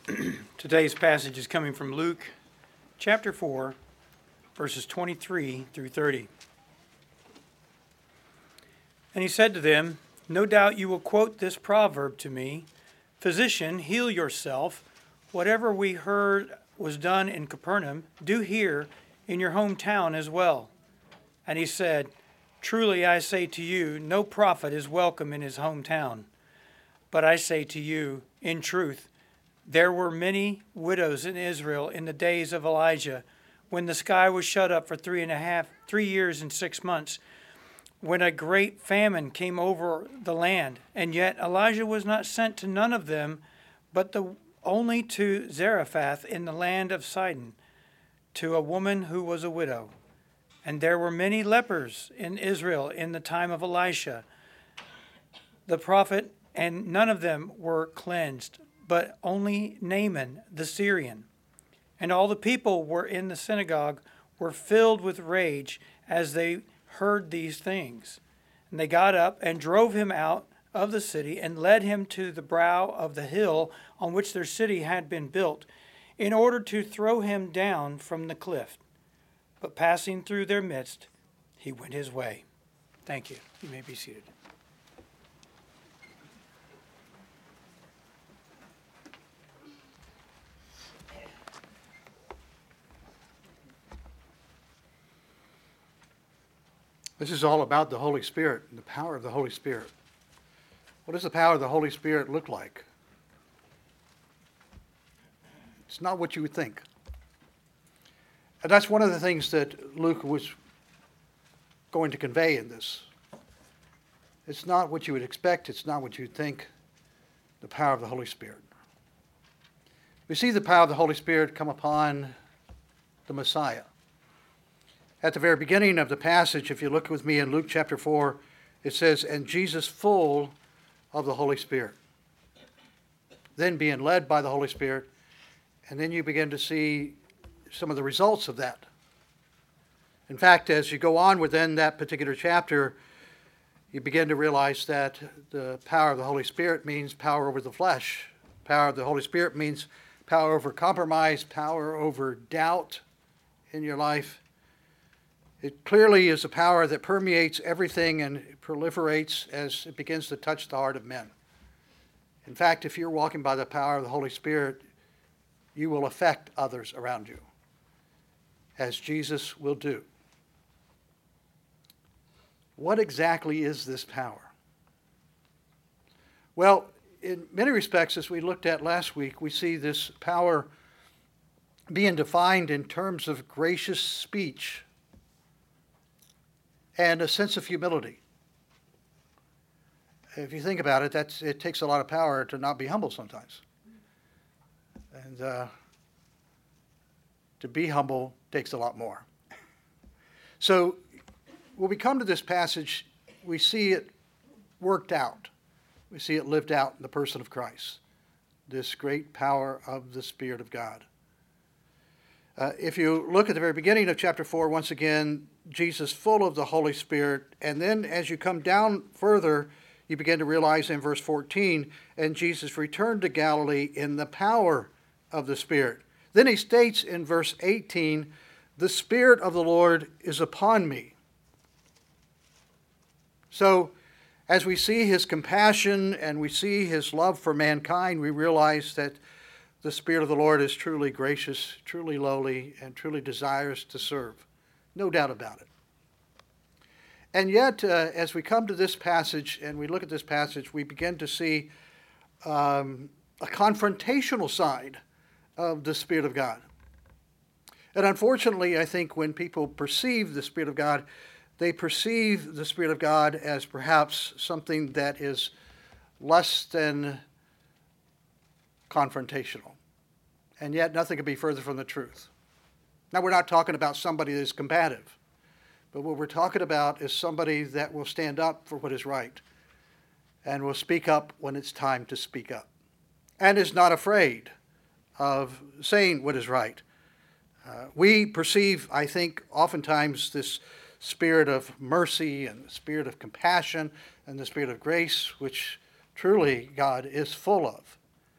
Today's passage is coming from Luke chapter 4, verses 23 through 30. And he said to them, "No doubt you will quote this proverb to me, 'Physician, heal yourself. Whatever we heard was done in Capernaum, do here in your hometown as well.' And he said, 'Truly I say to you, no prophet is welcome in his hometown. But I say to you, in truth, there were many widows in Israel in the days of Elijah, when the sky was shut up for 3 years and 6 months, when a great famine came over the land. And yet Elijah was not sent to none of them, but only to Zarephath in the land of Sidon, to a woman who was a widow. And there were many lepers in Israel in the time of Elisha, the prophet, and none of them were cleansed, but only Naaman the Syrian. And all the people were in the synagogue were filled with rage as they heard these things. And they got up and drove him out of the city and led him to the brow of the hill on which their city had been built, in order to throw him down from the cliff. But passing through their midst, he went his way." Thank you. You may be seated. This is all about the Holy Spirit and the power of the Holy Spirit. What does the power of the Holy Spirit look like? It's not what you would think. And that's one of the things that Luke was going to convey in this. It's not what you would expect. It's not what you'd think. The power of the Holy Spirit. We see the power of the Holy Spirit come upon the Messiah. At the very beginning of the passage, if you look with me in Luke chapter 4, it says, "And Jesus full of the Holy Spirit." Then being led by the Holy Spirit, and then you begin to see some of the results of that. In fact, as you go on within that particular chapter, you begin to realize that the power of the Holy Spirit means power over the flesh. Power of the Holy Spirit means power over compromise, power over doubt in your life. It clearly is a power that permeates everything and proliferates as it begins to touch the heart of men. In fact, if you're walking by the power of the Holy Spirit, you will affect others around you, as Jesus will do. What exactly is this power? Well, in many respects, as we looked at last week, we see this power being defined in terms of gracious speech and a sense of humility. If you think about it, it takes a lot of power to not be humble sometimes. And to be humble takes a lot more. So when we come to this passage, we see it worked out. We see it lived out in the person of Christ, this great power of the Spirit of God. If you look at the very beginning of chapter 4, once again, Jesus full of the Holy Spirit. And then as you come down further, you begin to realize in verse 14, "And Jesus returned to Galilee in the power of the Spirit." Then he states in verse 18, "The Spirit of the Lord is upon me." So as we see his compassion and we see his love for mankind, we realize that the Spirit of the Lord is truly gracious, truly lowly, and truly desires to serve. No doubt about it. And yet, as we come to this passage and we look at this passage, we begin to see a confrontational side of the Spirit of God. And unfortunately, I think when people perceive the Spirit of God, they perceive the Spirit of God as perhaps something that is less than confrontational. And yet nothing could be further from the truth. Now, we're not talking about somebody that is combative, but what we're talking about is somebody that will stand up for what is right and will speak up when it's time to speak up and is not afraid of saying what is right. We perceive, I think, oftentimes this spirit of mercy and the spirit of compassion and the spirit of grace, which truly God is full of.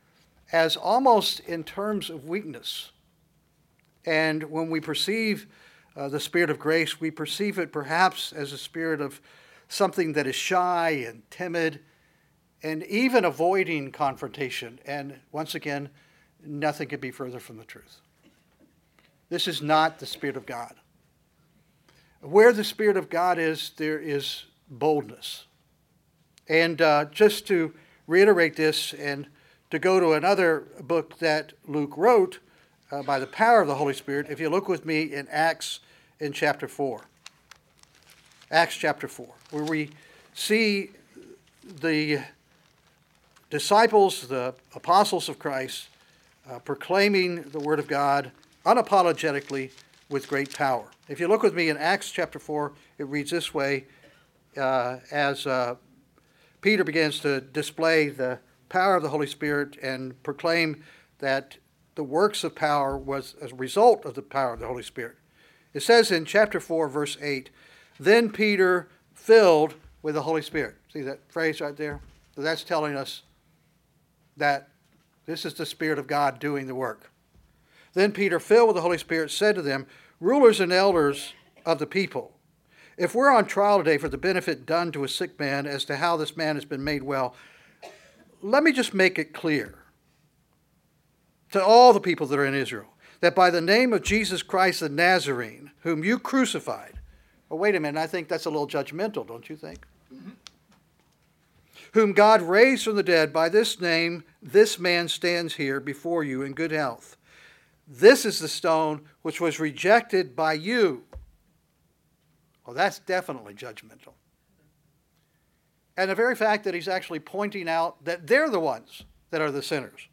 as almost in terms of weakness. And when we perceive the Spirit of grace, we perceive it perhaps as a spirit of something that is shy and timid and even avoiding confrontation. And once again, nothing could be further from the truth. This is not the Spirit of God. Where the Spirit of God is, there is boldness. And just to reiterate this and to go to another book that Luke wrote by the power of the Holy Spirit, if you look with me in Acts in chapter 4. Acts chapter 4, where we see the disciples, the apostles of Christ, proclaiming the Word of God unapologetically with great power. If you look with me in Acts chapter 4, it reads this way as Peter begins to display the power of the Holy Spirit and proclaim that the works of power was as a result of the power of the Holy Spirit. It says in chapter 4, verse 8, "Then Peter filled with the Holy Spirit." See that phrase right there? So that's telling us that this is the Spirit of God doing the work. "Then Peter, filled with the Holy Spirit, said to them, 'Rulers and elders of the people, if we're on trial today for the benefit done to a sick man as to how this man has been made well, let me just make it clear to all the people that are in Israel that by the name of Jesus Christ the Nazarene, whom you crucified,'" well, wait a minute, I think that's a little judgmental, don't you think? Mm-hmm. "'Whom God raised from the dead, by this name this man stands here before you in good health. This is the stone which was rejected by you.'" Well, that's definitely judgmental. And the very fact that he's actually pointing out that they're the ones that are the sinners.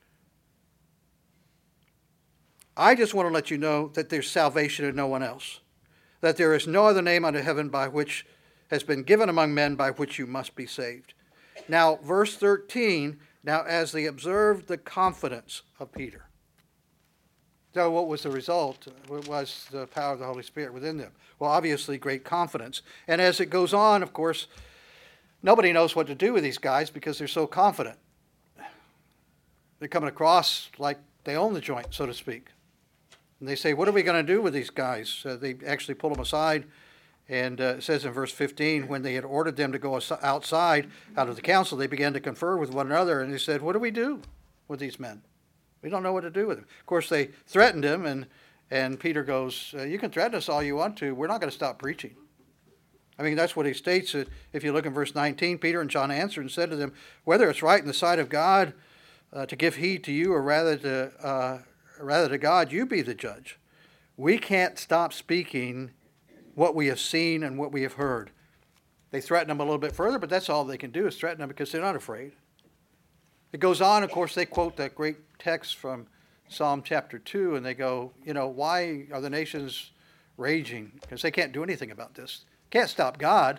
"I just want to let you know that there's salvation in no one else, that there is no other name under heaven by which has been given among men by which you must be saved." Now, verse 13, "Now as they observed the confidence of Peter." So what was the result? It was the power of the Holy Spirit within them. Well, obviously, great confidence. And as it goes on, of course, nobody knows what to do with these guys because they're so confident. They're coming across like they own the joint, so to speak. And they say, "What are we going to do with these guys?" They actually pull them aside. And it says in verse 15, when they had ordered them to go outside, out of the council, they began to confer with one another. And they said, "What do we do with these men? We don't know what to do with them." Of course, they threatened him, and Peter goes, "You can threaten us all you want to. We're not going to stop preaching." I mean, that's what he states. If you look in verse 19, "Peter and John answered and said to them, 'Whether it's right in the sight of God to give heed to you, or rather to God, you be the judge. We can't stop speaking what we have seen and what we have heard.'" They threaten him a little bit further, but that's all they can do is threaten him because they're not afraid. It goes on, of course, they quote that great text from Psalm chapter 2, and they go, "Why are the nations raging?" Because they can't do anything about this. Can't stop God.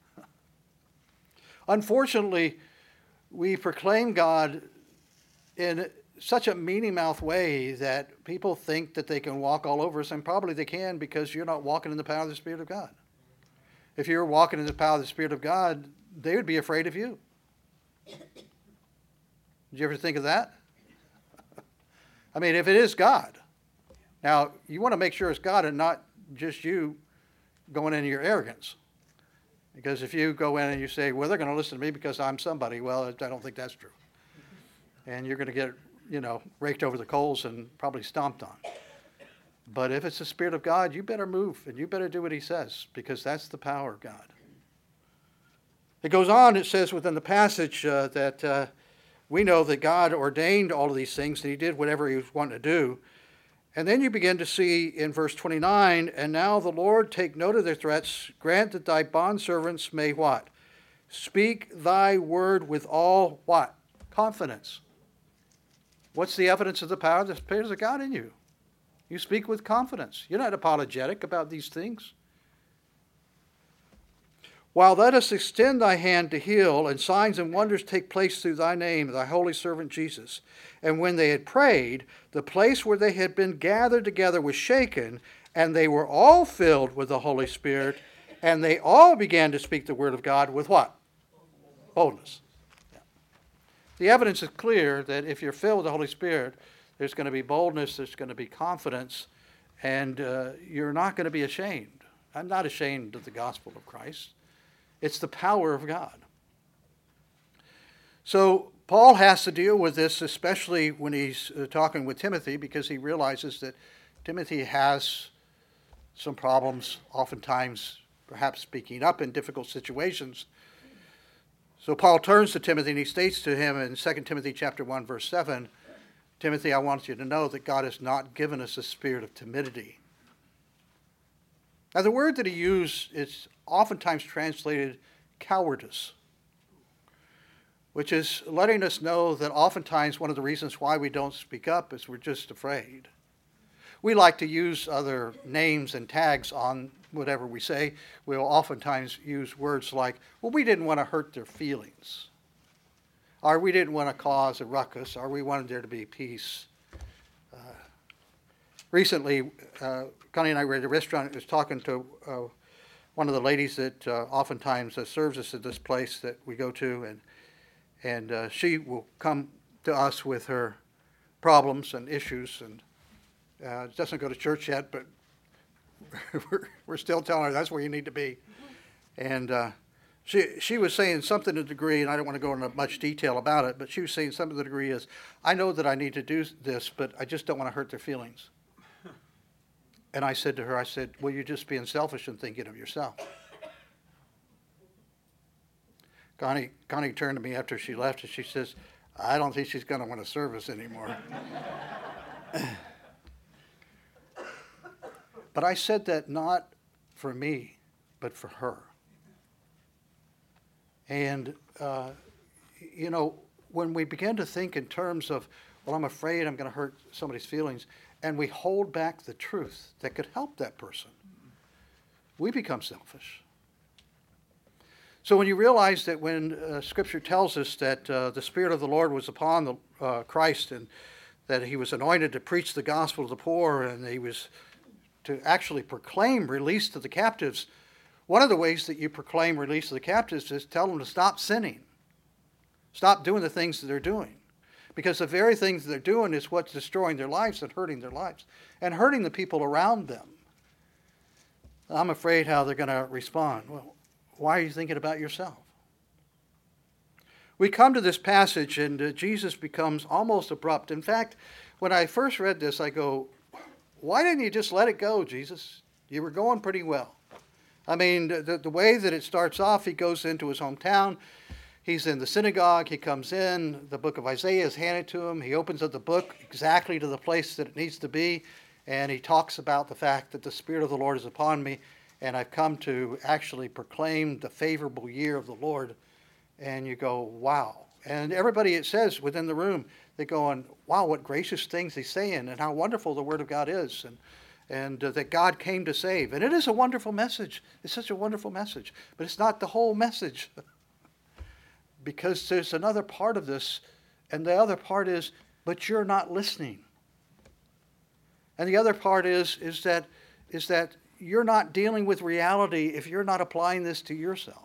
Unfortunately, we proclaim God in such a mealy-mouthed way that people think that they can walk all over us, and probably they can because you're not walking in the power of the Spirit of God. If you were walking in the power of the Spirit of God, they would be afraid of you. Did you ever think of that? I mean, if it is God. Now, you want to make sure it's God and not just you going into your arrogance. Because if you go in and you say, "Well, they're going to listen to me because I'm somebody," well, I don't think that's true. And you're going to get, raked over the coals and probably stomped on. But if it's the Spirit of God, you better move and you better do what he says, because that's the power of God. It goes on, it says within the passage that we know that God ordained all of these things and he did whatever he was wanting to do. And then you begin to see in verse 29, "And now the Lord take note of their threats, grant that thy bondservants may" what? "Speak thy word with all" what? "Confidence." What's the evidence of the power of the Spirit of God in you? You speak with confidence. You're not apologetic about these things. "While let us extend thy hand to heal, and signs and wonders take place through thy name, thy holy servant Jesus." And when they had prayed, the place where they had been gathered together was shaken, and they were all filled with the Holy Spirit, and they all began to speak the word of God with what? Boldness. Yeah. The evidence is clear that if you're filled with the Holy Spirit, there's going to be boldness, there's going to be confidence, and you're not going to be ashamed. I'm not ashamed of the gospel of Christ. It's the power of God. So Paul has to deal with this, especially when he's talking with Timothy, because he realizes that Timothy has some problems, oftentimes perhaps speaking up in difficult situations. So Paul turns to Timothy and he states to him in 2 Timothy chapter 1, verse 7, Timothy, I want you to know that God has not given us a spirit of timidity. Now the word that he used is oftentimes translated cowardice, which is letting us know that oftentimes one of the reasons why we don't speak up is we're just afraid. We like to use other names and tags on whatever we say. We'll oftentimes use words like, well, we didn't want to hurt their feelings, or we didn't want to cause a ruckus, or we wanted there to be peace. Recently, Connie and I were at a restaurant. I was talking to one of the ladies that oftentimes serves us at this place that we go to, and she will come to us with her problems and issues, and doesn't go to church yet, but we're still telling her that's where you need to be. And she was saying something to the degree, and I don't want to go into much detail about it, but she was saying something to the degree is, I know that I need to do this, but I just don't want to hurt their feelings. And I said to her, well, you're just being selfish and thinking of yourself. Connie turned to me after she left, and she says, I don't think she's going to want to serve us anymore. But I said that not for me, but for her. And, when we begin to think in terms of, well, I'm afraid I'm going to hurt somebody's feelings, and we hold back the truth that could help that person, we become selfish. So when you realize that when Scripture tells us that the Spirit of the Lord was upon Christ, and that he was anointed to preach the gospel to the poor, and he was to actually proclaim release to the captives, one of the ways that you proclaim release to the captives is tell them to stop sinning. Stop doing the things that they're doing. Because the very things that they're doing is what's destroying their lives and hurting their lives and hurting the people around them. I'm afraid how they're going to respond. Well, why are you thinking about yourself? We come to this passage and Jesus becomes almost abrupt. In fact, when I first read this, I go, why didn't you just let it go, Jesus? You were going pretty well. I mean, the way that it starts off, he goes into his hometown. He's in the synagogue. He comes in. The book of Isaiah is handed to him. He opens up the book exactly to the place that it needs to be. And he talks about the fact that the Spirit of the Lord is upon me. And I've come to actually proclaim the favorable year of the Lord. And you go, wow. And everybody, it says within the room, they're going, wow, what gracious things he's saying and how wonderful the Word of God is. And that God came to save. And it is a wonderful message. It's such a wonderful message. But it's not the whole message. Because there's another part of this. And the other part is, but you're not listening. And the other part is that you're not dealing with reality if you're not applying this to yourself.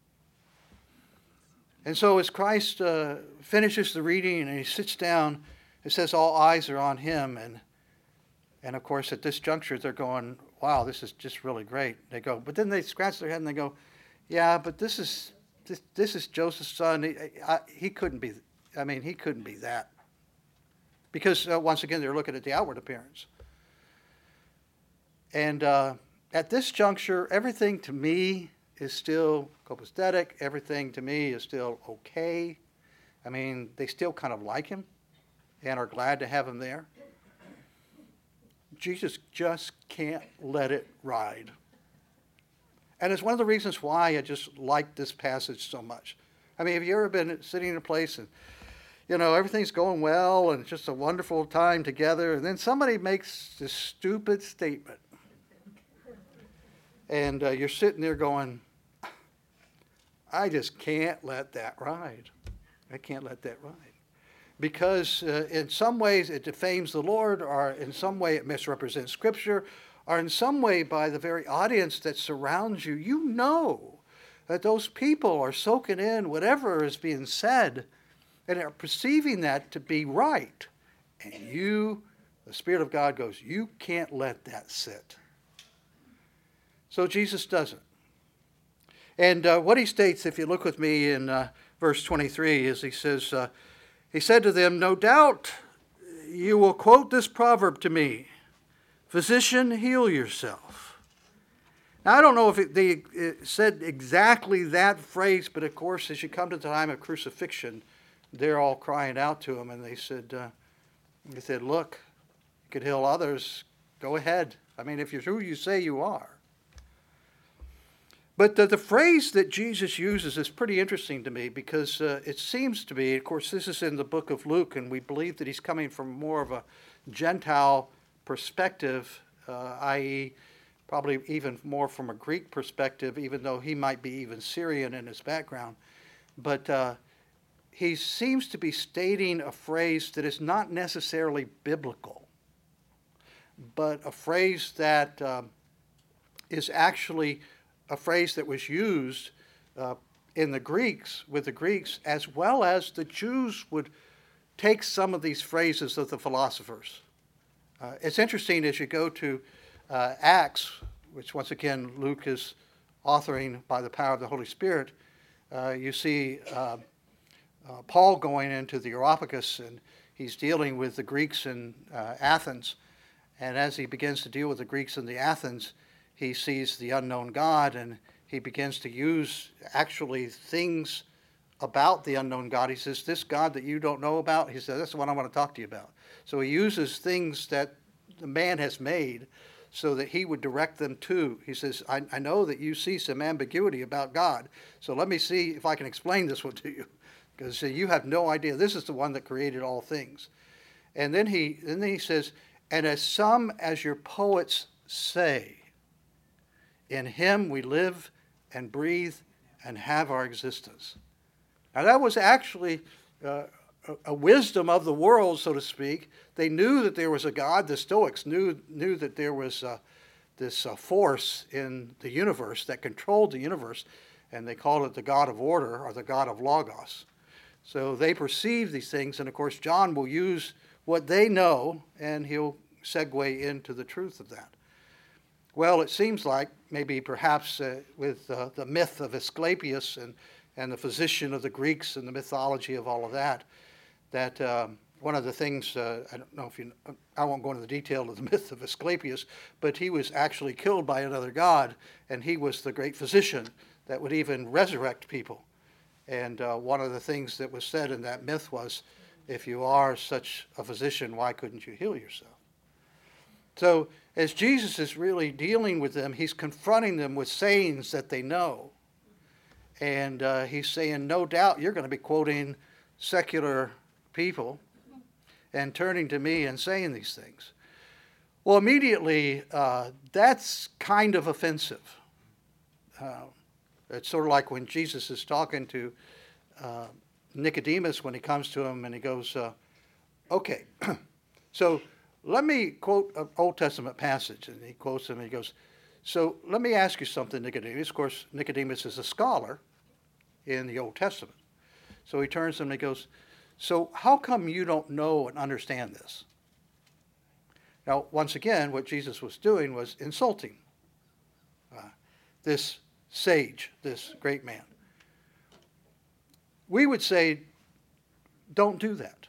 And so as Christ finishes the reading and he sits down, it says all eyes are on him. And of course, at this juncture, they're going, wow, this is just really great. They go, but then they scratch their head and they go, yeah, but this is Joseph's son. He couldn't be, he couldn't be that. Because once again, they're looking at the outward appearance. And at this juncture, everything to me is still copacetic. Everything to me is still okay. They still kind of like him and are glad to have him there. Jesus just can't let it ride. And it's one of the reasons why I just like this passage so much. Have you ever been sitting in a place and, everything's going well and it's just a wonderful time together, and then somebody makes this stupid statement. And you're sitting there going, I just can't let that ride. I can't let that ride. Because in some ways it defames the Lord, or in some way it misrepresents Scripture, or in some way by the very audience that surrounds you, you know that those people are soaking in whatever is being said, and are perceiving that to be right. And the Spirit of God goes, you can't let that sit. So Jesus doesn't. And what he states, if you look with me in verse 23, is he says, he said to them, no doubt you will quote this proverb to me, physician, heal yourself. Now, I don't know if it said exactly that phrase, but of course, as you come to the time of crucifixion, they're all crying out to him, and they said, look, you could heal others, go ahead. I mean, if you're who you say you are. But the phrase that Jesus uses is pretty interesting to me because it seems to be, of course, this is in the book of Luke, and we believe that he's coming from more of a Gentile perspective, i.e., probably even more from a Greek perspective, even though he might be even Syrian in his background. But he seems to be stating a phrase that is not necessarily biblical, but a phrase that is actually a phrase that was used in the Greeks, with the Greeks, as well as the Jews would take some of these phrases of the philosophers. It's interesting as you go to Acts, which once again Luke is authoring by the power of the Holy Spirit, you see Paul going into the Areopagus, and he's dealing with the Greeks in Athens. And as he begins to deal with the Greeks in the Athens, he sees the unknown God, and he begins to use actually things about the unknown God. He says, this God that you don't know about, he says, that's the one I want to talk to you about. So he uses things that the man has made so that he would direct them to. He says, I know that you see some ambiguity about God, so let me see if I can explain this one to you, because you have no idea. This is the one that created all things. And then he says, and as some as your poets say, in him we live and breathe and have our existence. Now that was actually a wisdom of the world, so to speak. They knew that there was a God. The Stoics knew that there was this force in the universe that controlled the universe, and they called it the God of order or the God of Logos. So they perceive these things, and of course John will use what they know, and he'll segue into the truth of that. Well, it seems like maybe perhaps with the myth of Asclepius and the physician of the Greeks and the mythology of all of that, that one of the things, I don't know if you know, I won't go into the detail of the myth of Asclepius, but he was actually killed by another god, and he was the great physician that would even resurrect people. And one of the things that was said in that myth was, if you are such a physician, why couldn't you heal yourself? So as Jesus is really dealing with them, he's confronting them with sayings that they know. And he's saying, no doubt you're going to be quoting secular people and turning to me and saying these things. Well, immediately, that's kind of offensive. It's sort of like when Jesus is talking to Nicodemus when he comes to him and he goes, okay, so let me quote an Old Testament passage. And he quotes him and he goes, so let me ask you something, Nicodemus. Of course, Nicodemus is a scholar in the Old Testament. So he turns to him and he goes, so how come you don't know and understand this? Now, once again, what Jesus was doing was insulting this sage, this great man. We would say, don't do that.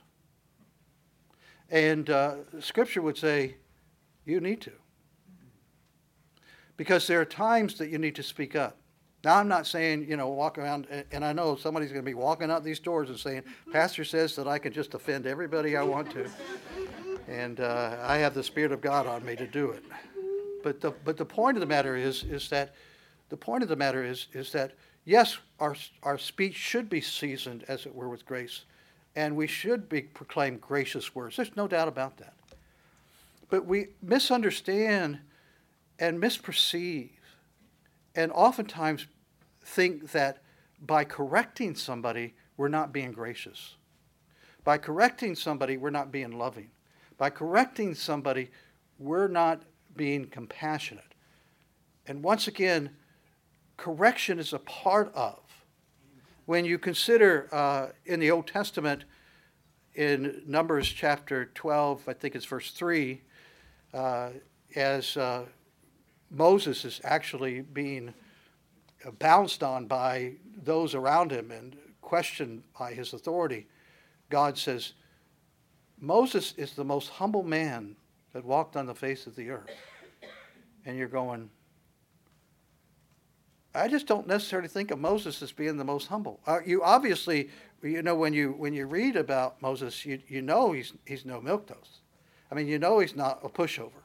And Scripture would say, you need to. Because there are times that you need to speak up. Now, I'm not saying, walk around, and I know somebody's going to be walking out these doors and saying, Pastor says that I can just offend everybody I want to. And I have the Spirit of God on me to do it. But the point of the matter is that yes, our speech should be seasoned, as it were, with grace, and we should proclaim gracious words. There's no doubt about that. But we misunderstand and misperceive, and oftentimes think that by correcting somebody, we're not being gracious. By correcting somebody, we're not being loving. By correcting somebody, we're not being compassionate. And once again, correction is a part of. When you consider in the Old Testament in Numbers chapter 12, I think it's verse 3, as Moses is actually being bounced on by those around him and questioned by his authority, God says, Moses is the most humble man that walked on the face of the earth. And you're going, I just don't necessarily think of Moses as being the most humble. You obviously, when you read about Moses, you know he's no milquetoast. I mean, you know he's not a pushover.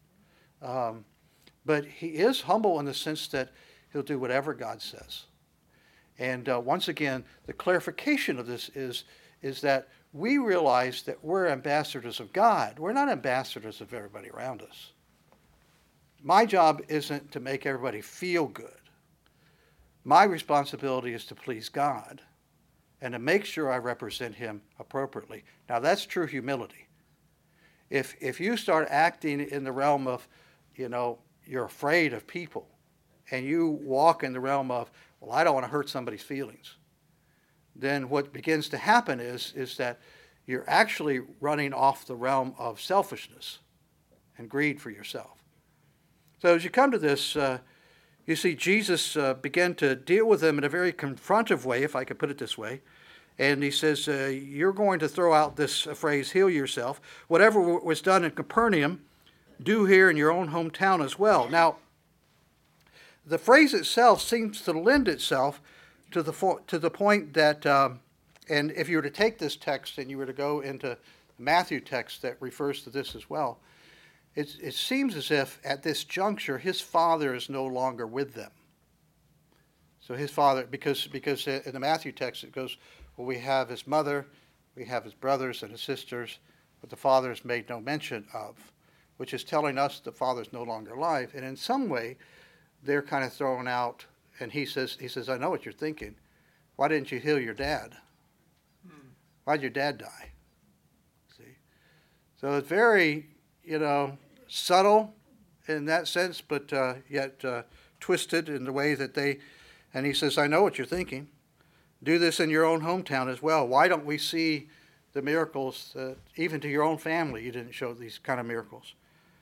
But he is humble in the sense that he'll do whatever God says. And once again, the clarification of this is that we realize that we're ambassadors of God. We're not ambassadors of everybody around us. My job isn't to make everybody feel good. My responsibility is to please God and to make sure I represent him appropriately. Now, that's true humility. If you start acting in the realm of, you're afraid of people, and you walk in the realm of, well, I don't want to hurt somebody's feelings, then what begins to happen is that you're actually running off the realm of selfishness and greed for yourself. So as you come to this, you see Jesus began to deal with them in a very confrontive way, if I could put it this way. And he says, you're going to throw out this phrase, heal yourself. Whatever was done in Capernaum, do here in your own hometown as well. Now, the phrase itself seems to lend itself to the point that, and if you were to take this text and you were to go into the Matthew text that refers to this as well, it seems as if at this juncture his father is no longer with them. So his father, because in the Matthew text it goes, well, we have his mother, we have his brothers and his sisters, but the father is made no mention of, which is telling us the father is no longer alive. And in some way, they're kind of thrown out, and he says, I know what you're thinking. Why didn't you heal your dad? Why did your dad die? See? So it's very, subtle in that sense, but yet twisted in the way that and he says, I know what you're thinking. Do this in your own hometown as well. Why don't we see the miracles, even to your own family, you didn't show these kind of miracles.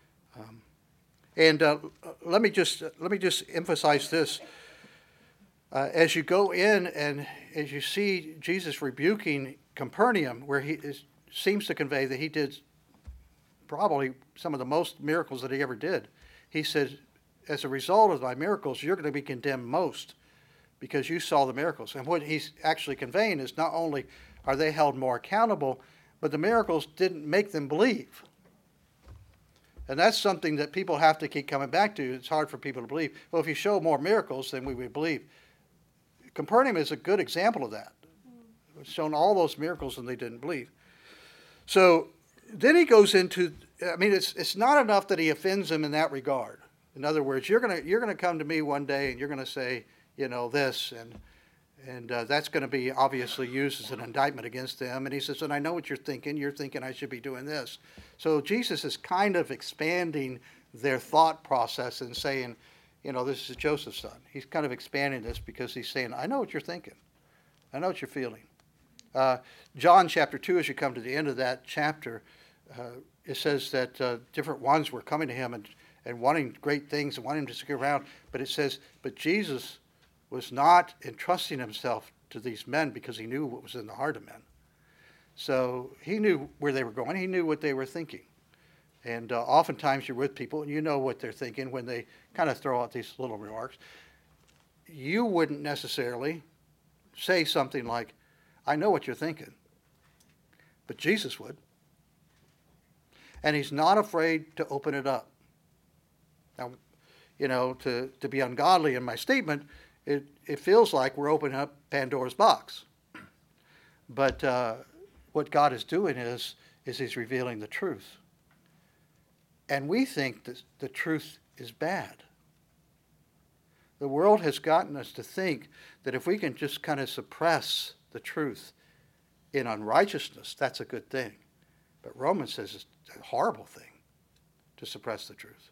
And let me just emphasize this. As you go in and as you see Jesus rebuking Capernaum, where seems to convey that he did probably some of the most miracles that he ever did, he said, as a result of my miracles, you're going to be condemned most because you saw the miracles. And what he's actually conveying is not only are they held more accountable, but the miracles didn't make them believe. And that's something that people have to keep coming back to. It's hard for people to believe. Well, if you show more miracles, then we would believe. Capernaum is a good example of that. It's shown all those miracles and they didn't believe. So then he goes into, it's not enough that he offends them in that regard. In other words, you're gonna come to me one day and you're gonna say, this, and that's going to be obviously used as an indictment against them. And he says, and I know what you're thinking. You're thinking I should be doing this. So Jesus is kind of expanding their thought process and saying, this is Joseph's son. He's kind of expanding this because he's saying, I know what you're thinking. I know what you're feeling. John chapter 2, as you come to the end of that chapter, it says that different ones were coming to him and wanting great things and wanting him to stick around. But it says, but Jesus was not entrusting himself to these men because he knew what was in the heart of men. So he knew where they were going. He knew what they were thinking. And oftentimes you're with people and you know what they're thinking when they kind of throw out these little remarks. You wouldn't necessarily say something like, I know what you're thinking. But Jesus would. And he's not afraid to open it up. Now, to be ungodly in my statement, it feels like we're opening up Pandora's box. But what God is doing is he's revealing the truth. And we think that the truth is bad. The world has gotten us to think that if we can just kind of suppress the truth in unrighteousness, that's a good thing. But Romans says it's a horrible thing to suppress the truth.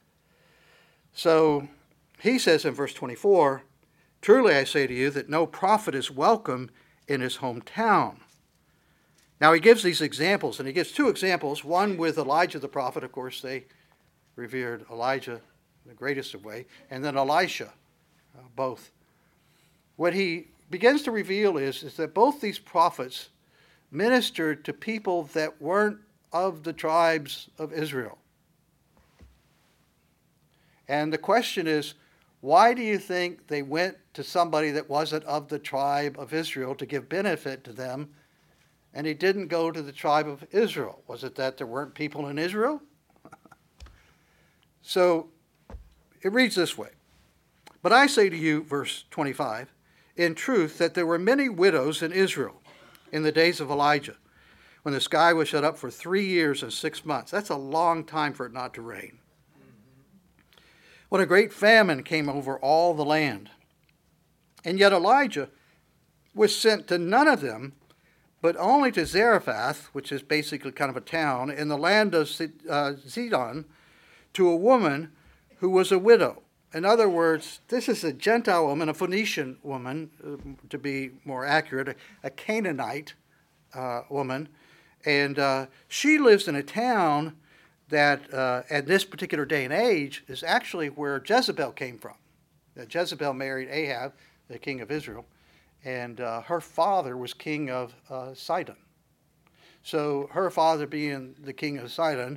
So he says in verse 24, truly I say to you that no prophet is welcome in his hometown. Now he gives these examples, and he gives two examples. One with Elijah the prophet. Of course, they revered Elijah in the greatest of way, and then Elisha, both. What he begins to reveal is that both these prophets ministered to people that weren't of the tribes of Israel. And the question is, why do you think they went to somebody that wasn't of the tribe of Israel to give benefit to them, and he didn't go to the tribe of Israel? Was it that there weren't people in Israel? So it reads this way. But I say to you, verse 25, in truth that there were many widows in Israel in the days of Elijah, when the sky was shut up for 3 years and 6 months. That's a long time for it not to rain. When a great famine came over all the land. And yet Elijah was sent to none of them, but only to Zarephath, which is basically kind of a town, in the land of Zidon, to a woman who was a widow. In other words, this is a Gentile woman, a Phoenician woman, to be more accurate, a Canaanite woman. And she lives in a town that at this particular day and age is actually where Jezebel came from. Jezebel married Ahab, the king of Israel, and her father was king of Sidon. So her father being the king of Sidon,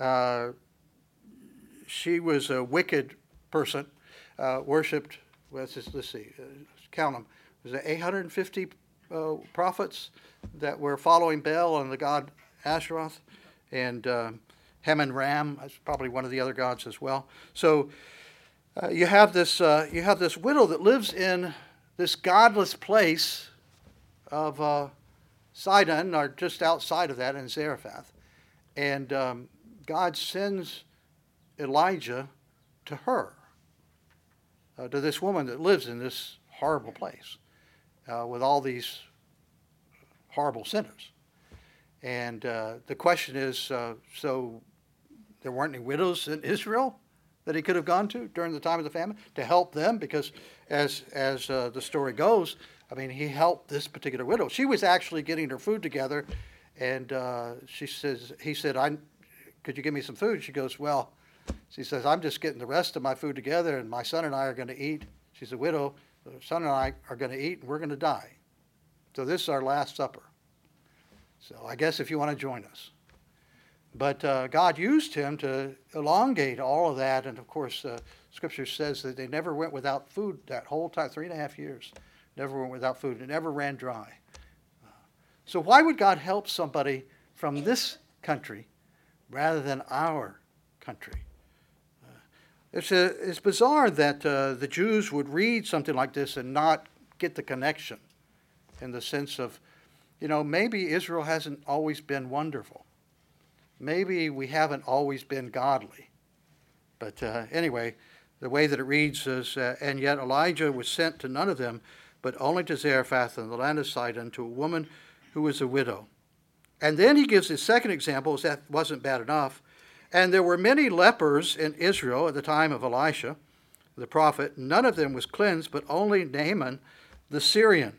she was a wicked person, worshipped, let's see, count them. Was it 850 prophets that were following Baal and the god Asheroth? And Haman Ram is probably one of the other gods as well. So you have this widow that lives in this godless place of Sidon, or just outside of that in Zarephath. And God sends Elijah to her, to this woman that lives in this horrible place with all these horrible sinners. And the question is, so there weren't any widows in Israel that he could have gone to during the time of the famine to help them? Because as the story goes, I mean, he helped this particular widow. She was actually getting her food together, and he said, could you give me some food? She goes, well, she says, I'm just getting the rest of my food together, and my son and I are going to eat. She's a widow. The son and I are going to eat, and we're going to die. So this is our last supper. So I guess if you want to join us. But God used him to elongate all of that. And of course, Scripture says that they never went without food that whole time, 3.5 years. Never went without food. It never ran dry. So why would God help somebody from this country rather than our country? It's bizarre that the Jews would read something like this and not get the connection, in the sense of, maybe Israel hasn't always been wonderful. Maybe we haven't always been godly. But anyway, the way that it reads is, and yet Elijah was sent to none of them, but only to Zarephath in the land of Sidon, to a woman who was a widow. And then he gives his second example, as that wasn't bad enough. And there were many lepers in Israel at the time of Elisha, the prophet. None of them was cleansed, but only Naaman the Syrian.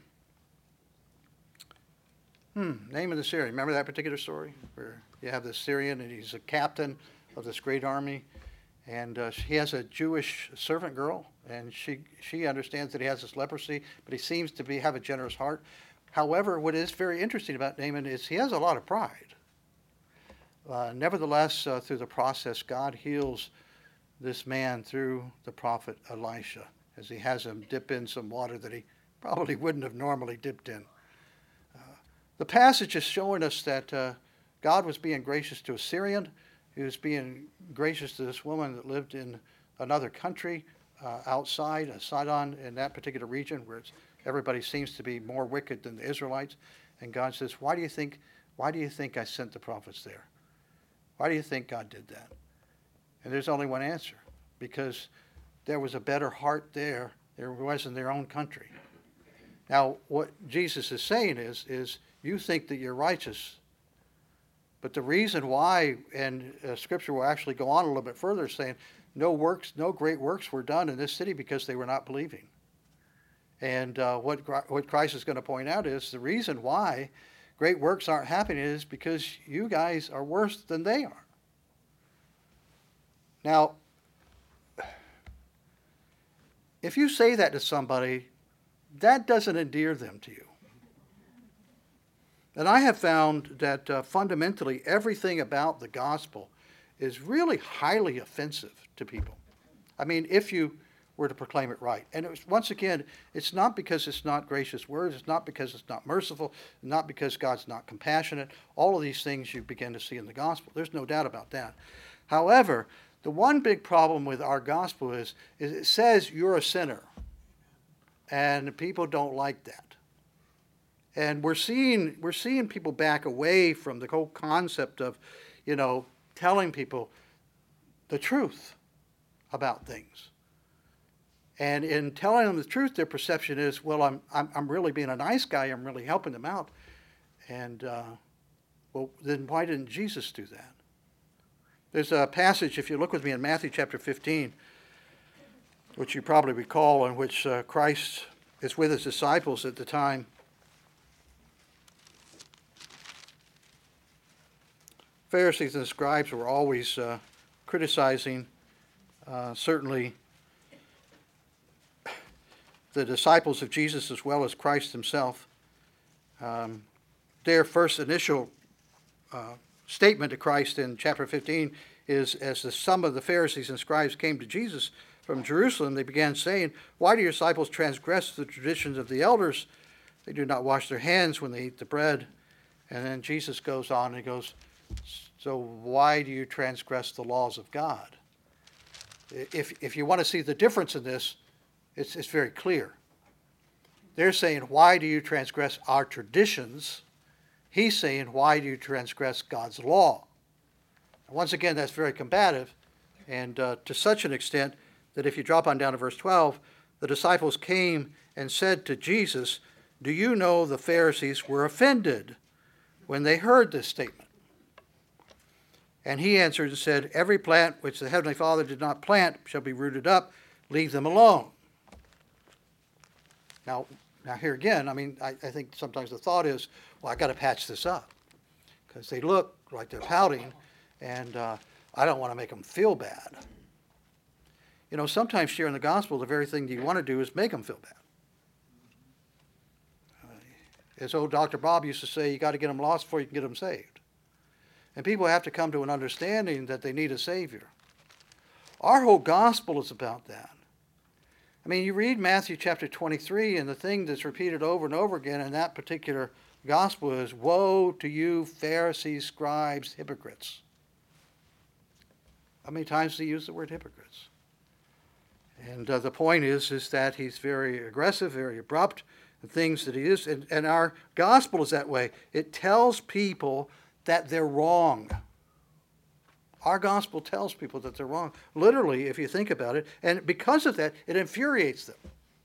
Naaman the Syrian. Remember that particular story? Where you have this Syrian, and he's a captain of this great army. And he has a Jewish servant girl, and she understands that he has this leprosy, but he seems to have a generous heart. However, what is very interesting about Naaman is he has a lot of pride. Nevertheless, through the process, God heals this man through the prophet Elisha, as he has him dip in some water that he probably wouldn't have normally dipped in. The passage is showing us that God was being gracious to a Syrian. He was being gracious to this woman that lived in another country outside Sidon, in that particular region where everybody seems to be more wicked than the Israelites. And God says, why do you think I sent the prophets there? Why do you think God did that? And there's only one answer. Because there was a better heart there was in their own country. Now, what Jesus is saying is you think that you're righteous. But the reason why, and Scripture will actually go on a little bit further, saying no great works were done in this city because they were not believing. And what Christ is going to point out is the reason why great works aren't happening is because you guys are worse than they are. Now, if you say that to somebody, that doesn't endear them to you. And I have found that fundamentally everything about the gospel is really highly offensive to people. I mean, if you were to proclaim it right. And once again, it's not because it's not gracious words, it's not because it's not merciful, not because God's not compassionate. All of these things you begin to see in the gospel. There's no doubt about that. However, the one big problem with our gospel is it says you're a sinner. And people don't like that. And we're seeing people back away from the whole concept of, telling people the truth about things. And in telling them the truth, their perception is, well, I'm really being a nice guy. I'm really helping them out. And, well, then why didn't Jesus do that? There's a passage, if you look with me in Matthew chapter 15, which you probably recall, in which Christ is with his disciples at the time. Pharisees and scribes were always criticizing, certainly, the disciples of Jesus as well as Christ himself. Their first initial statement to Christ in chapter 15 is, as some of the Pharisees and scribes came to Jesus from Jerusalem, they began saying, "Why do your disciples transgress the traditions of the elders? They do not wash their hands when they eat the bread." And then Jesus goes on and he goes, "So why do you transgress the laws of God?" If you want to see the difference in this, it's very clear. They're saying, "Why do you transgress our traditions?" He's saying, "Why do you transgress God's law?" Once again, that's very combative, and to such an extent that if you drop on down to verse 12, the disciples came and said to Jesus, "Do you know the Pharisees were offended when they heard this statement?" And he answered and said, "Every plant which the Heavenly Father did not plant shall be rooted up. Leave them alone." Now here again, I think sometimes the thought is, well, I got to patch this up because they look like they're pouting, and I don't want to make them feel bad. Sometimes sharing the gospel, the very thing that you want to do is make them feel bad. As old Dr. Bob used to say, you got to get them lost before you can get them saved. And people have to come to an understanding that they need a Savior. Our whole gospel is about that. You read Matthew chapter 23, and the thing that's repeated over and over again in that particular gospel is, "Woe to you, Pharisees, scribes, hypocrites." How many times do he use the word hypocrites? And the point is that he's very aggressive, very abrupt, the things that he is. And our gospel is that way. It tells people that they're wrong. Our gospel tells people that they're wrong. Literally, if you think about it. And because of that, it infuriates them.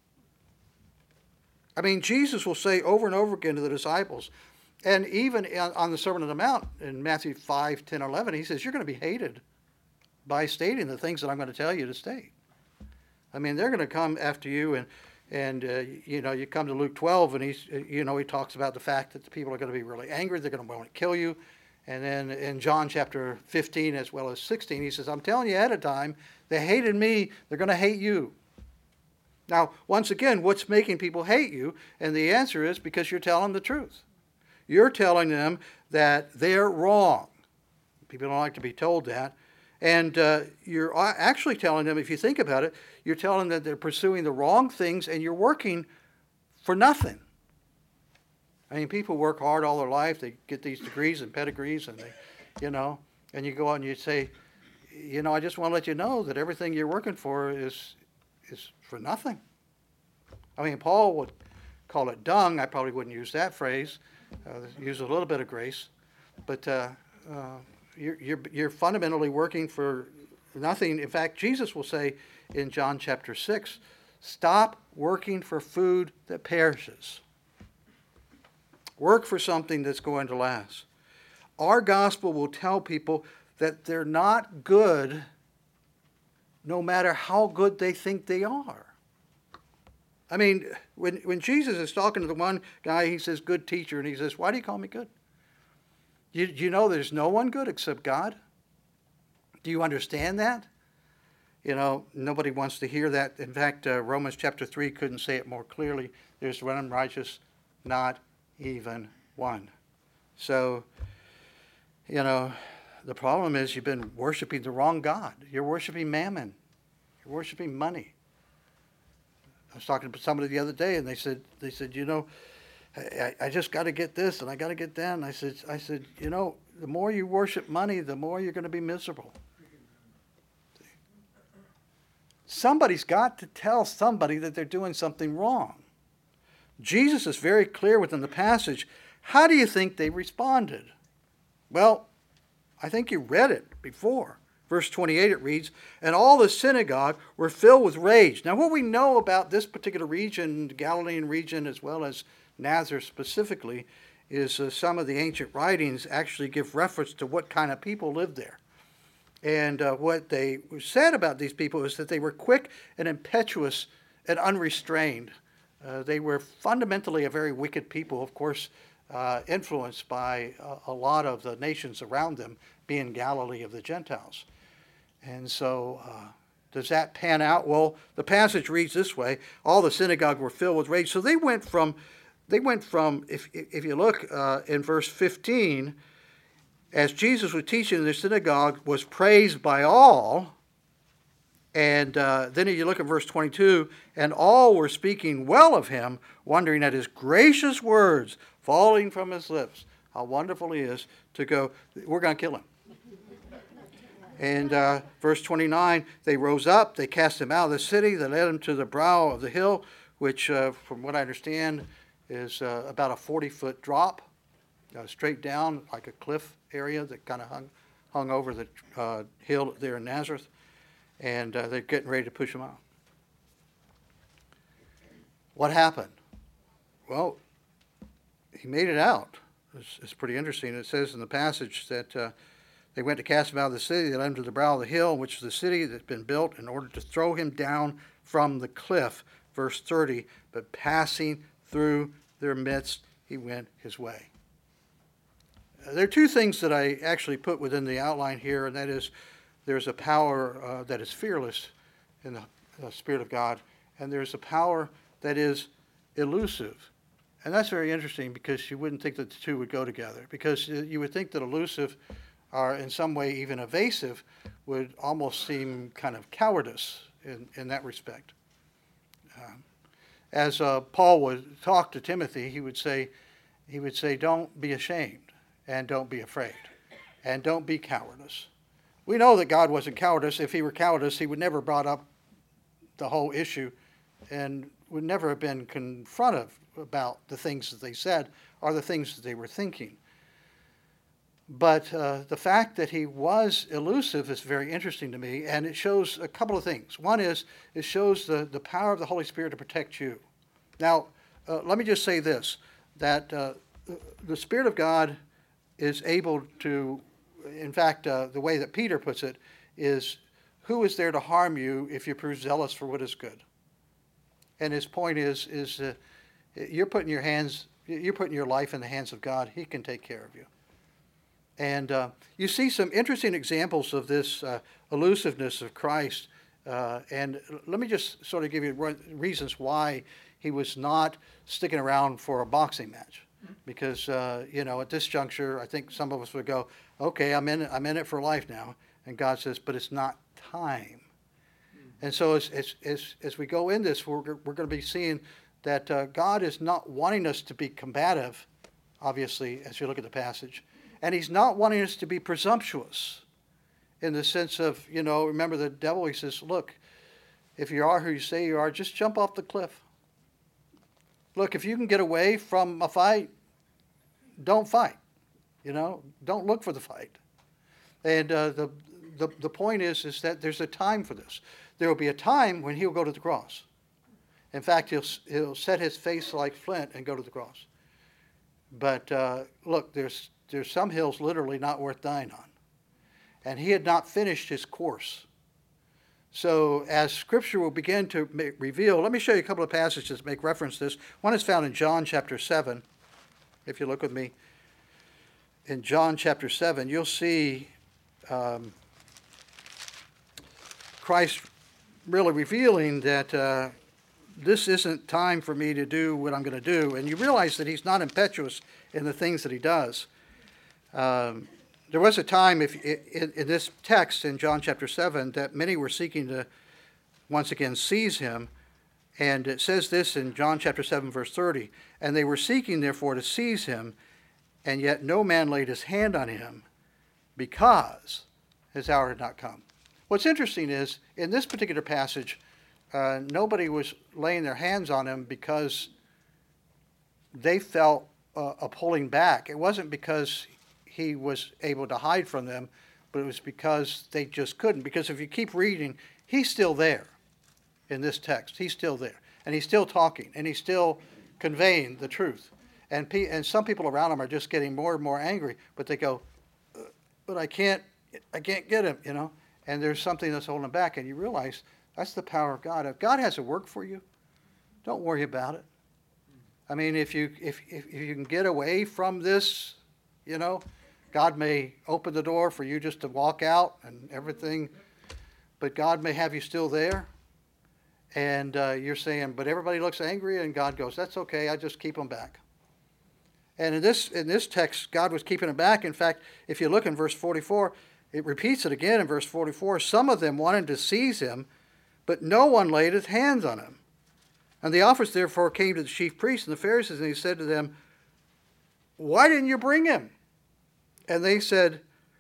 Jesus will say over and over again to the disciples, and even on the Sermon on the Mount in Matthew 5, 10, 11, he says, you're going to be hated by stating the things that I'm going to tell you to state. They're going to come after you, and you come to Luke 12, and he talks about the fact that the people are going to be really angry. They're going to want to kill you. And then in John chapter 15 as well as 16, he says, I'm telling you ahead of time, they hated me, they're going to hate you. Now, once again, what's making people hate you? And the answer is because you're telling the truth. You're telling them that they're wrong. People don't like to be told that. And you're actually telling them, if you think about it, you're telling them that they're pursuing the wrong things and you're working for nothing. People work hard all their life. They get these degrees and pedigrees, and and you go out and you say, I just want to let you know that everything you're working for is for nothing. Paul would call it dung. I probably wouldn't use that phrase. Use a little bit of grace, but you're fundamentally working for nothing. In fact, Jesus will say in John chapter 6, stop working for food that perishes. Work for something that's going to last. Our gospel will tell people that they're not good no matter how good they think they are. I mean, when Jesus is talking to the one guy, he says, good teacher, and he says, why do you call me good? You know there's no one good except God? Do you understand that? You know, nobody wants to hear that. In fact, Romans chapter 3 couldn't say it more clearly. There's one righteous, not even one. So, you know, the problem is you've been worshiping the wrong God. You're worshiping mammon. You're worshiping money. I was talking to somebody the other day, and they said, you know, I just got to get this, and I got to get that. And I said, you know, the more you worship money, the more you're going to be miserable. Somebody's got to tell somebody that they're doing something wrong. Jesus is very clear within the passage. How do you think they responded? Well, I think you read it before. Verse 28, it reads, and all the synagogue were filled with rage. Now, what we know about this particular region, the Galilean region, as well as Nazareth specifically, is some of the ancient writings actually give reference to what kind of people lived there. And what they said about these people is that they were quick and impetuous and unrestrained. They were fundamentally a very wicked people, of course, influenced by a lot of the nations around them, being Galilee of the Gentiles. And so does that pan out? Well, the passage reads this way: all the synagogue were filled with rage. So they went from if you look in verse 15, as Jesus was teaching in the synagogue, was praised by all. And then if you look at verse 22, and all were speaking well of him, wondering at his gracious words falling from his lips. How wonderful he is to go, we're going to kill him. And verse 29, they rose up, they cast him out of the city, they led him to the brow of the hill, which from what I understand is about a 40-foot drop, straight down like a cliff area that kind of hung over the hill there in Nazareth. And they're getting ready to push him out. What happened? Well, he made it out. It's pretty interesting. It says in the passage that they went to cast him out of the city. They led him to the brow of the hill, which is the city that's been built in order to throw him down from the cliff. Verse 30, but passing through their midst, he went his way. There are two things that I actually put within the outline here, and that is there's a power that is fearless in the Spirit of God, and there's a power that is elusive. And that's very interesting because you wouldn't think that the two would go together, because you would think that elusive or in some way even evasive would almost seem kind of cowardice in that respect. As Paul would talk to Timothy, he would say, don't be ashamed and don't be afraid and don't be cowardice. We know that God wasn't cowardice. If he were cowardice, he would never have brought up the whole issue and would never have been confronted about the things that they said or the things that they were thinking. But the fact that he was elusive is very interesting to me, and it shows a couple of things. One is it shows the power of the Holy Spirit to protect you. Now, let me just say this, that the Spirit of God is able to, in fact, the way that Peter puts it is, who is there to harm you if you prove zealous for what is good? And his point is you're putting your life in the hands of God. He can take care of you. And you see some interesting examples of this elusiveness of Christ. And let me just sort of give you reasons why he was not sticking around for a boxing match. Because, at this juncture, I think some of us would go, okay, I'm in it for life now. And God says, but it's not time. And so as we go in this, we're going to be seeing that God is not wanting us to be combative, obviously, as you look at the passage. And he's not wanting us to be presumptuous in the sense of, remember the devil, he says, look, if you are who you say you are, just jump off the cliff. Look, if you can get away from a fight, don't fight. Don't look for the fight. And the point is that there's a time for this. There will be a time when he'll go to the cross. In fact, he'll set his face like flint and go to the cross. But look, there's some hills literally not worth dying on. And he had not finished his course. So as Scripture will begin to reveal, let me show you a couple of passages that make reference to this. One is found in John chapter 7. If you look with me, in John chapter 7, you'll see Christ really revealing that this isn't time for me to do what I'm going to do. And you realize that he's not impetuous in the things that he does. There was a time in this text in John chapter 7 that many were seeking to once again seize him. And it says this in John chapter 7, verse 30. And they were seeking, therefore, to seize him, and yet no man laid his hand on him, because his hour had not come. What's interesting is, in this particular passage, nobody was laying their hands on him because they felt a pulling back. It wasn't because he was able to hide from them, but it was because they just couldn't. Because if you keep reading, he's still there in this text. He's still there. And he's still talking. And he's still conveying the truth. And some people around him are just getting more and more angry. But they go, but I can't get him, you know. And there's something that's holding him back. And you realize that's the power of God. If God has a work for you, don't worry about it. I mean, if you can get away from this, you know, God may open the door for you just to walk out and everything, but God may have you still there. And you're saying, but everybody looks angry, and God goes, that's okay, I just keep them back. And in this text, God was keeping them back. In fact, if you look in verse 44, it repeats it again in verse 44. Some of them wanted to seize him, but no one laid his hands on him. And the officers therefore came to the chief priests and the Pharisees, and he said to them, why didn't you bring him? And they said,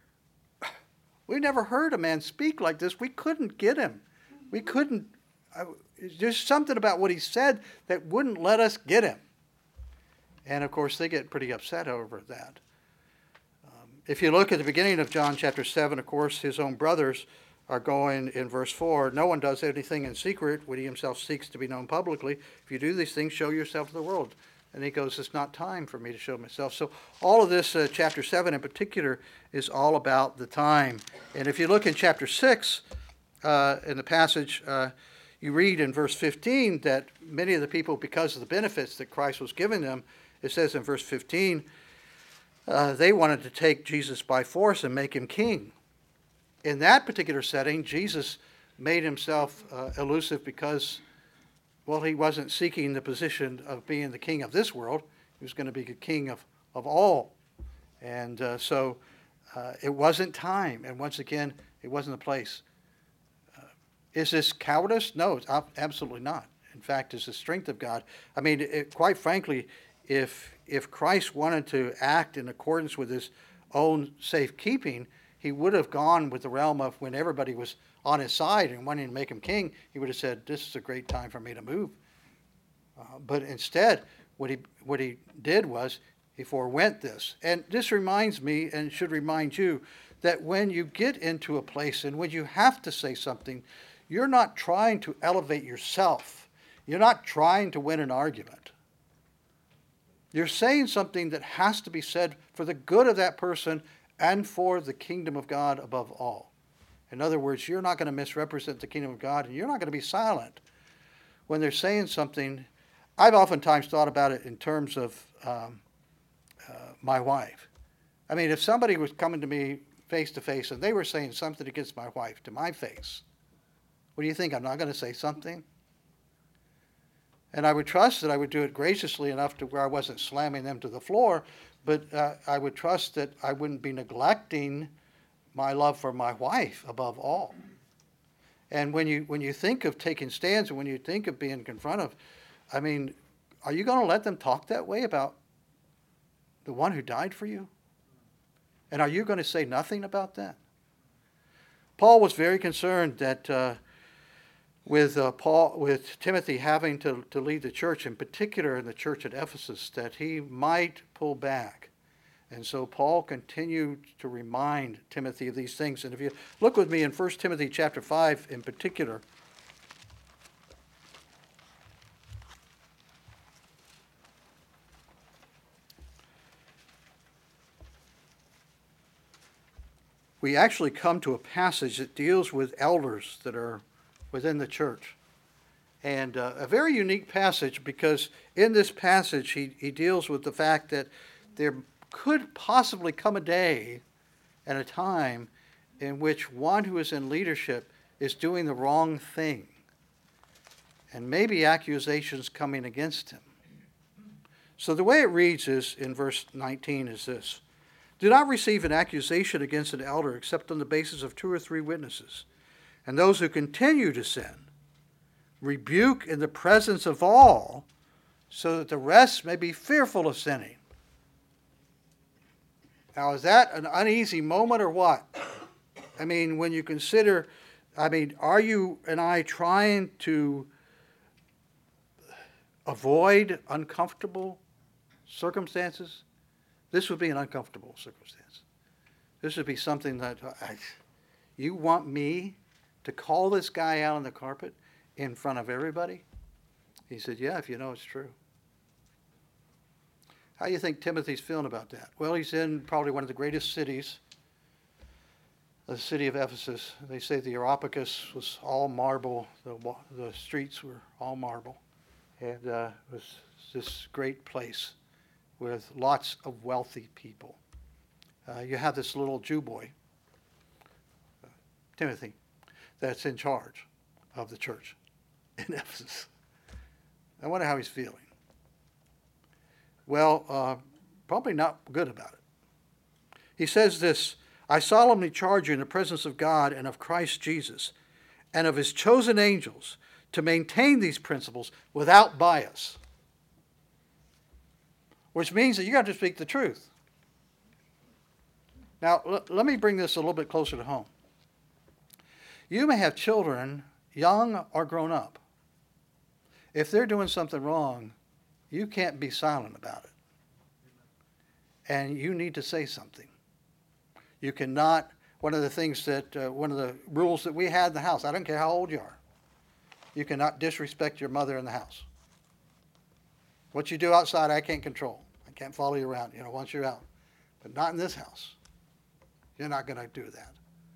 we never heard a man speak like this. We couldn't get him. We couldn't. There's something about what he said that wouldn't let us get him. And of course, they get pretty upset over that. If you look at the beginning of John chapter 7, of course, his own brothers are going in verse 4, no one does anything in secret when he himself seeks to be known publicly. If you do these things, show yourself to the world. And he goes, it's not time for me to show myself. So all of this, chapter 7 in particular, is all about the time. And if you look in chapter 6, in the passage, you read in verse 15 that many of the people, because of the benefits that Christ was giving them, it says in verse 15, they wanted to take Jesus by force and make him king. In that particular setting, Jesus made himself elusive because, well, he wasn't seeking the position of being the king of this world. He was going to be the king of all. And so it wasn't time. And once again, it wasn't the place. Is this cowardice? No, it's absolutely not. In fact, it's the strength of God. I mean, quite frankly, if Christ wanted to act in accordance with his own safekeeping, he would have gone with the realm of when everybody was on his side and wanting to make him king. He would have said, this is a great time for me to move. But instead, what he did was he forewent this. And this reminds me, and should remind you, that when you get into a place and when you have to say something, you're not trying to elevate yourself. You're not trying to win an argument. You're saying something that has to be said for the good of that person and for the kingdom of God above all. In other words, you're not going to misrepresent the kingdom of God, and you're not going to be silent when they're saying something. I've oftentimes thought about it in terms of my wife. I mean, if somebody was coming to me face to face and they were saying something against my wife to my face, what do you think? I'm not going to say something? And I would trust that I would do it graciously enough to where I wasn't slamming them to the floor, but I would trust that I wouldn't be neglecting my love for my wife above all. And when you think of taking stands and when you think of being confrontive, I mean, are you going to let them talk that way about the one who died for you? And are you going to say nothing about that? Paul was very concerned that with Timothy having to lead the church, in particular in the church at Ephesus, that he might pull back. And so Paul continued to remind Timothy of these things. And if you look with me in 1 Timothy chapter 5 in particular, we actually come to a passage that deals with elders that are within the church. And a very unique passage, because in this passage he deals with the fact that there could possibly come a day and a time in which one who is in leadership is doing the wrong thing, and maybe accusations coming against him. So the way it reads is, in verse 19, is this: do not receive an accusation against an elder except on the basis of 2 or 3 witnesses. And those who continue to sin, rebuke in the presence of all, so that the rest may be fearful of sinning. Now, is that an uneasy moment or what? I mean, when you consider, are you and I trying to avoid uncomfortable circumstances? This would be an uncomfortable circumstance. This would be something that, you want me to call this guy out on the carpet in front of everybody? He said, yeah, if you know it's true. How do you think Timothy's feeling about that? Well, he's in probably one of the greatest cities, the city of Ephesus. They say the Areopagus was all marble. The streets were all marble. And it was this great place with lots of wealthy people. You have this little Jew boy, Timothy, that's in charge of the church in Ephesus. I wonder how he's feeling. Well, probably not good about it. He says this: I solemnly charge you in the presence of God and of Christ Jesus and of his chosen angels to maintain these principles without bias. Which means that you got to speak the truth. Now, let me bring this a little bit closer to home. You may have children, young or grown up. If they're doing something wrong, you can't be silent about it. And you need to say something. You cannot, one of the rules that we had in the house, I don't care how old you are, you cannot disrespect your mother in the house. What you do outside, I can't control. I can't follow you around, once you're out. But not in this house. You're not going to do that.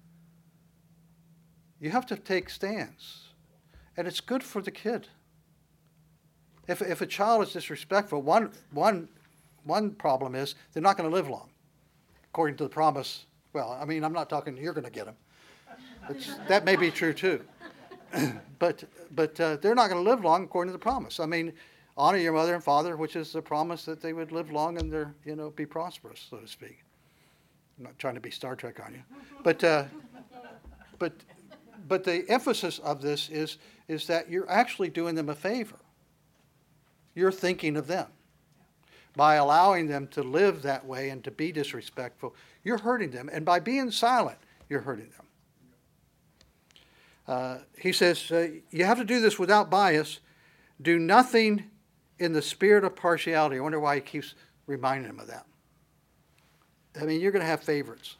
You have to take stands. And it's good for the kid. If a child is disrespectful, one problem is they're not going to live long, according to the promise. Well, I'm not talking you're going to get them. That may be true too. But they're not going to live long according to the promise. Honor your mother and father, which is the promise that they would live long and be prosperous, so to speak. I'm not trying to be Star Trek on you, but the emphasis of this is that you're actually doing them a favor. You're thinking of them. By allowing them to live that way and to be disrespectful, you're hurting them. And by being silent, you're hurting them. He says, you have to do this without bias. Do nothing in the spirit of partiality. I wonder why he keeps reminding them of that. You're going to have favorites.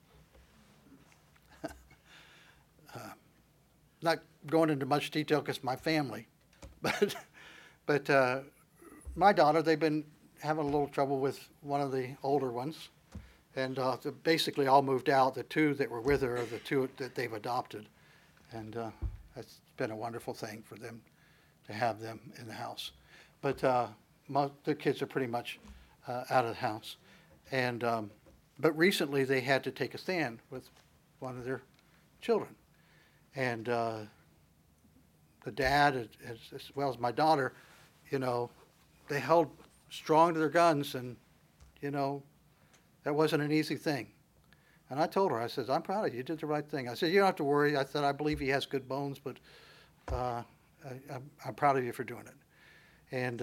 Not going into much detail because my family, but my daughter, they've been having a little trouble with one of the older ones, and basically all moved out. The 2 that were with her are the 2 that they've adopted, and that's been a wonderful thing for them to have them in the house. But the kids are pretty much out of the house, and but recently they had to take a stand with one of their children, and the dad, as well as my daughter, they held strong to their guns, and that wasn't an easy thing. And I told her, I said, I'm proud of you. You did the right thing. I said, you don't have to worry. I said, I believe he has good bones, but I'm proud of you for doing it. And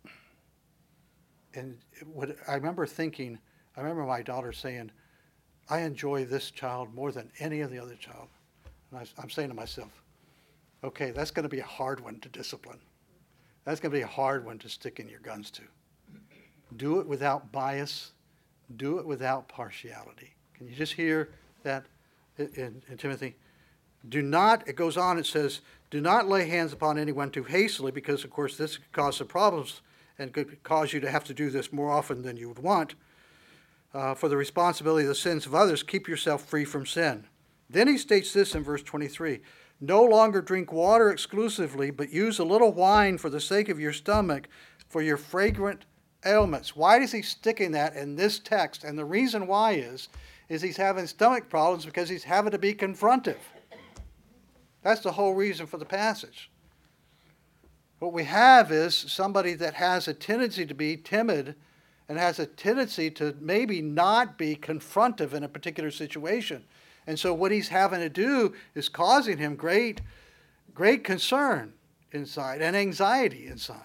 what I remember my daughter saying, I enjoy this child more than any of the other child. And I'm saying to myself, okay, that's going to be a hard one to discipline. That's going to be a hard one to stick in your guns to. Do it without bias. Do it without partiality. Can you just hear that in Timothy? Do not, it goes on, it says, do not lay hands upon anyone too hastily, because, of course, this could cause some problems and could cause you to have to do this more often than you would want. For the responsibility of the sins of others, keep yourself free from sin. Then he states this in verse 23, No longer drink water exclusively, but use a little wine for the sake of your stomach, for your fragrant ailments. Why is he sticking that in this text? And the reason why is he's having stomach problems because he's having to be confrontive. That's the whole reason for the passage. What we have is somebody that has a tendency to be timid and has a tendency to maybe not be confrontive in a particular situation. And so what he's having to do is causing him great concern inside and anxiety inside.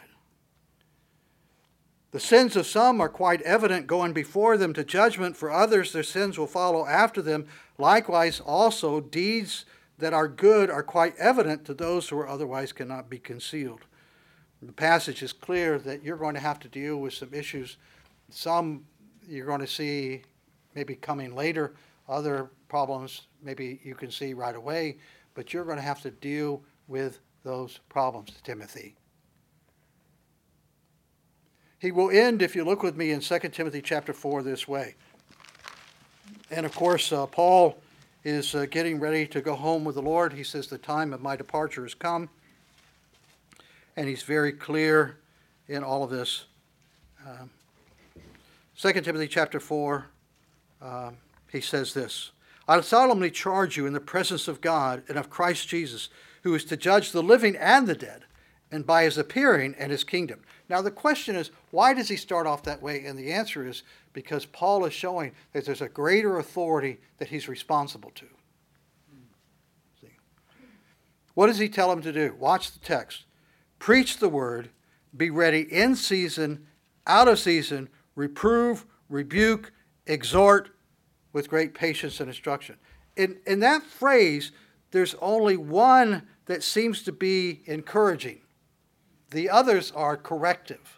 The sins of some are quite evident, going before them to judgment. For others, their sins will follow after them. Likewise, also, deeds that are good are quite evident to those who are otherwise cannot be concealed. The passage is clear that you're going to have to deal with some issues. Some you're going to see maybe coming later. Other problems maybe you can see right away. But you're going to have to deal with those problems, Timothy. He will end, if you look with me in 2 Timothy chapter 4, this way. And of course, Paul is getting ready to go home with the Lord. He says, the time of my departure has come. And he's very clear in all of this. 2 Timothy chapter 4, he says this, I solemnly charge you in the presence of God and of Christ Jesus, who is to judge the living and the dead, and by his appearing and his kingdom. Now the question is, why does he start off that way? And the answer is because Paul is showing that there's a greater authority that he's responsible to. See? What does he tell him to do? Watch the text. Preach the word, be ready in season, out of season, reprove, rebuke, exhort with great patience and instruction. In that phrase, there's only one that seems to be encouraging. The others are corrective.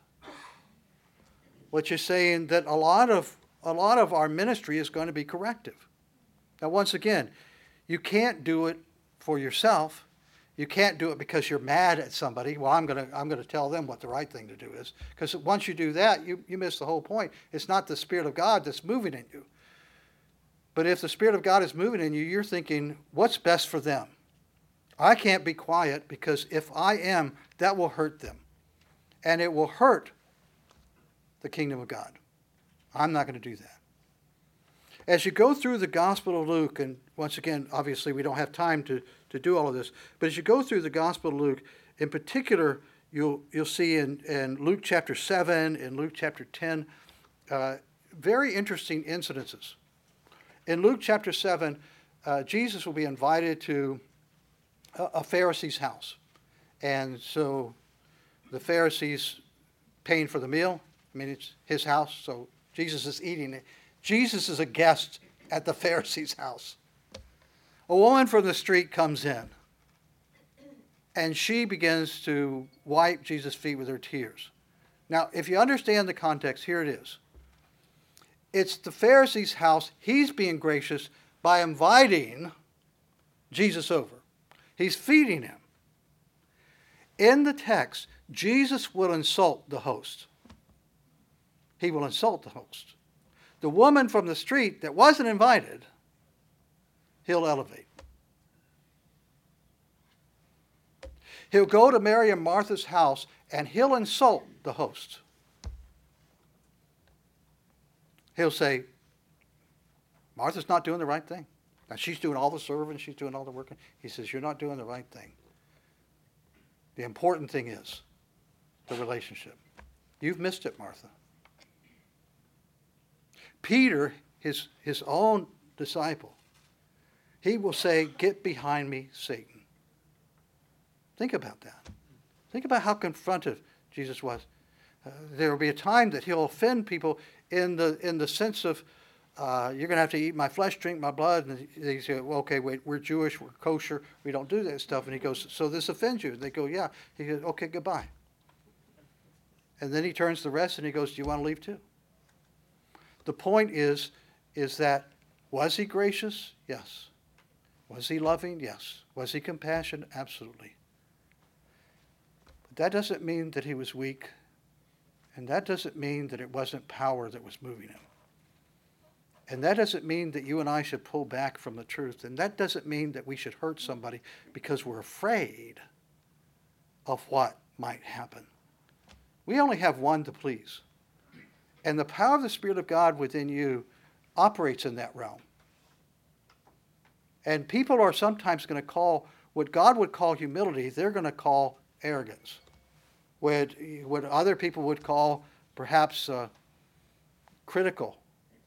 What you're saying that a lot of our ministry is going to be corrective. Now, once again, you can't do it for yourself. You can't do it because you're mad at somebody. Well, I'm going to tell them what the right thing to do is. Because once you do that, you miss the whole point. It's not the Spirit of God that's moving in you. But if the Spirit of God is moving in you, you're thinking, what's best for them? I can't be quiet because if I am, that will hurt them. And it will hurt the kingdom of God. I'm not going to do that. As you go through the Gospel of Luke, and once again, obviously we don't have time to do all of this, but as you go through the Gospel of Luke, in particular, you'll see in Luke chapter 7, in Luke chapter 10, very interesting incidences. In Luke chapter 7, Jesus will be invited to a Pharisee's house. And so the Pharisees paying for the meal. I mean, it's his house, so Jesus is eating it. Jesus is a guest at the Pharisee's house. A woman from the street comes in, and she begins to wipe Jesus' feet with her tears. Now, if you understand the context, here it is. It's the Pharisee's house. He's being gracious by inviting Jesus over. He's feeding him. In the text, Jesus will insult the host. He will insult the host. The woman from the street that wasn't invited, he'll elevate. He'll go to Mary and Martha's house and he'll insult the host. He'll say, Martha's not doing the right thing. Now she's doing all the serving, she's doing all the working. He says, you're not doing the right thing. The important thing is the relationship. You've missed it, Martha. Peter, his own disciple, he will say, get behind me, Satan. Think about that. Think about how confrontive Jesus was. There will be a time that he'll offend people in the sense of, you're going to have to eat my flesh, drink my blood. And they say, well, okay, wait, we're Jewish, we're kosher, we don't do that stuff. And he goes, so this offends you? And they go, yeah. He goes, okay, goodbye. And then he turns to the rest and he goes, do you want to leave too? The point is that, was he gracious? Yes. Was he loving? Yes. Was he compassionate? Absolutely. But that doesn't mean that he was weak. And that doesn't mean that it wasn't power that was moving him. And that doesn't mean that you and I should pull back from the truth. And that doesn't mean that we should hurt somebody because we're afraid of what might happen. We only have one to please. And the power of the Spirit of God within you operates in that realm. And people are sometimes going to call what God would call humility, they're going to call arrogance. What other people would call perhaps critical,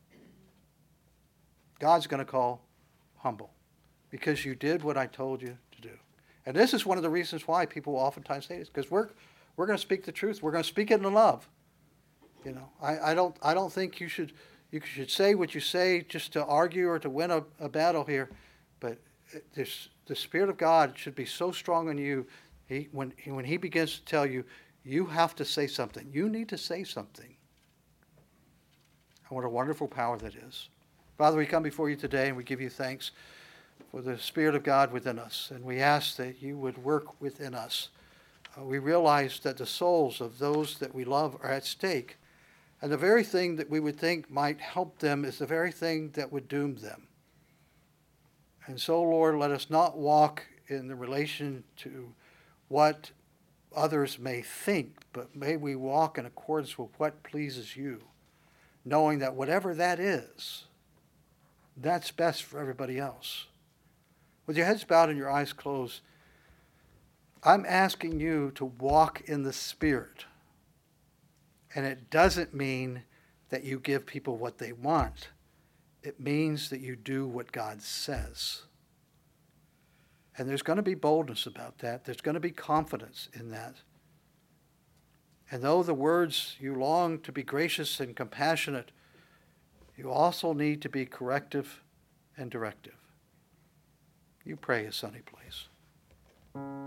God's going to call humble, because you did what I told you to do. And this is one of the reasons why people oftentimes say this, because we're going to speak the truth. We're going to speak it in love. You know, I don't think you should say what you say just to argue or to win a battle here, but the Spirit of God should be so strong in you. When He begins to tell you, you have to say something. You need to say something. And what a wonderful power that is. Father, we come before you today and we give you thanks for the Spirit of God within us. And we ask that you would work within us. We realize that the souls of those that we love are at stake. And the very thing that we would think might help them is the very thing that would doom them. And so, Lord, let us not walk in the relation to what others may think, but may we walk in accordance with what pleases you, knowing that whatever that is, that's best for everybody else. With your heads bowed and your eyes closed, I'm asking you to walk in the Spirit. And it doesn't mean that you give people what they want. It means that you do what God says. And there's going to be boldness about that. There's going to be confidence in that. And though the words you long to be gracious and compassionate, you also need to be corrective and directive. You pray, Sonny, please.